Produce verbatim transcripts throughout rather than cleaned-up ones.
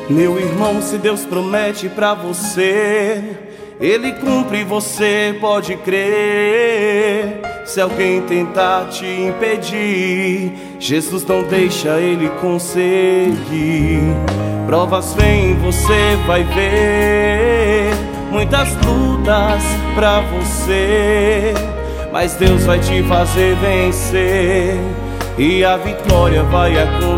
Meu irmão, se Deus promete pra você, Ele cumpre, você pode crer. Se alguém tentar te impedir, Jesus não deixa ele conseguir. Provas vêm, você vai ver, muitas lutas pra você, mas Deus vai te fazer vencer e a vitória vai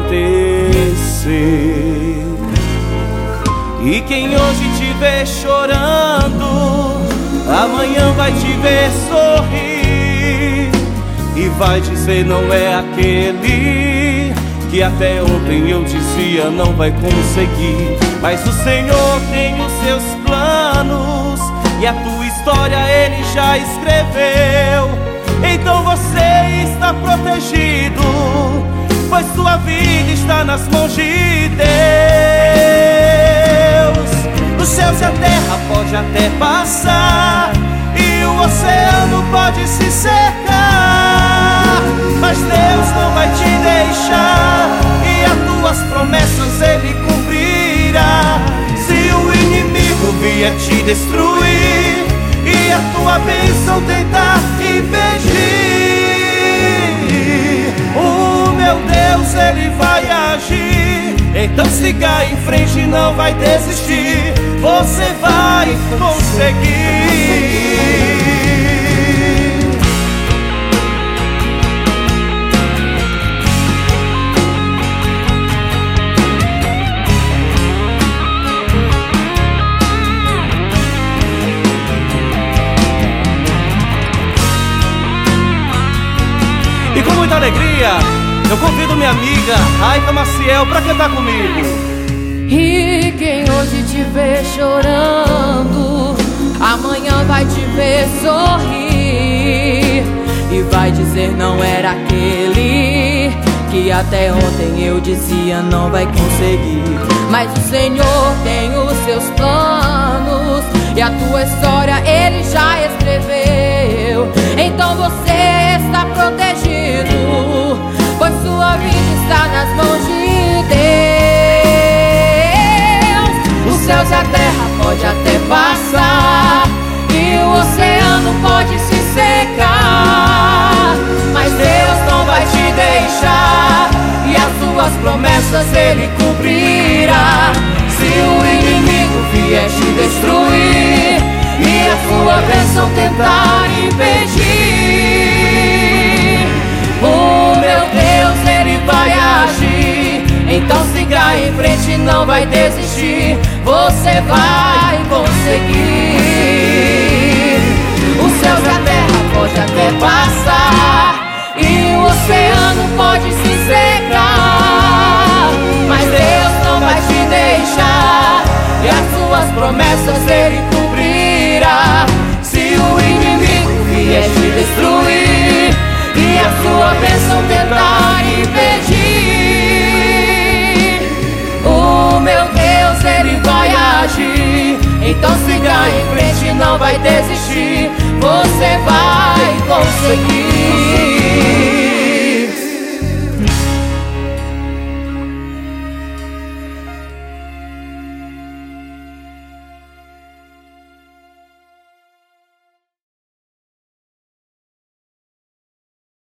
acontecer. E quem hoje te vê chorando, amanhã vai te ver sorrir e vai dizer: não é aquele que até ontem eu dizia não vai conseguir. Mas o Senhor tem os seus planos e a tua história Ele já escreveu. Então você está protegido, pois sua vida está nas mãos de Deus. Os céus e a terra pode até passar e o oceano pode se secar, mas Deus não vai te deixar e as tuas promessas Ele cumprirá. Se o inimigo vier te destruir e a tua bênção tentar impedir, o meu Deus, Ele vai agir. Então siga em frente, não vai desistir, você vai conseguir. E com muita alegria, eu convido minha amiga Raica Maciel pra cantar comigo. E quem hoje te vê chorando, amanhã vai te ver sorrir e vai dizer: não era aquele que até ontem eu dizia não vai conseguir. Mas o Senhor tem os seus planos e a tua história Ele já escreveu. Então você está protegido, pois sua vida está nas mãos de Deus. Os céus e a terra pode até passar e o oceano pode se secar, mas Deus não vai te deixar e as suas promessas Ele cumprirá. Se o inimigo vier te destruir e a sua bênção tentar impedir, o meu Deus, Ele vai agir. Então siga em frente, não vai desistir, você vai conseguir. Os céus e a terra pode até passar e o oceano pode se secar, mas Deus não vai te deixar e as suas promessas Ele cumprirá. Se o inimigo vier te destruir e a sua bênção tentar impedir, o meu Deus, Ele vai agir. Então siga em frente, não vai desistir, você vai conseguir.